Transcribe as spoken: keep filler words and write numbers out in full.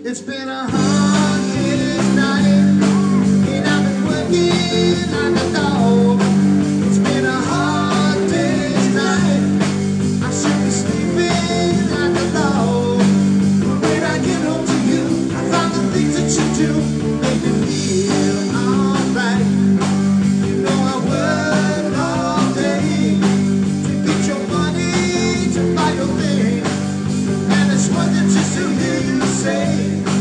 It's been a hard day's night, and I've been working like a dog. It's been a hard day's night. I should be sleeping like a log. But when I get home to you, I find the things that you do make me feel alright. You know I work all day to get your money to buy your things, and it's worth it just to hear you say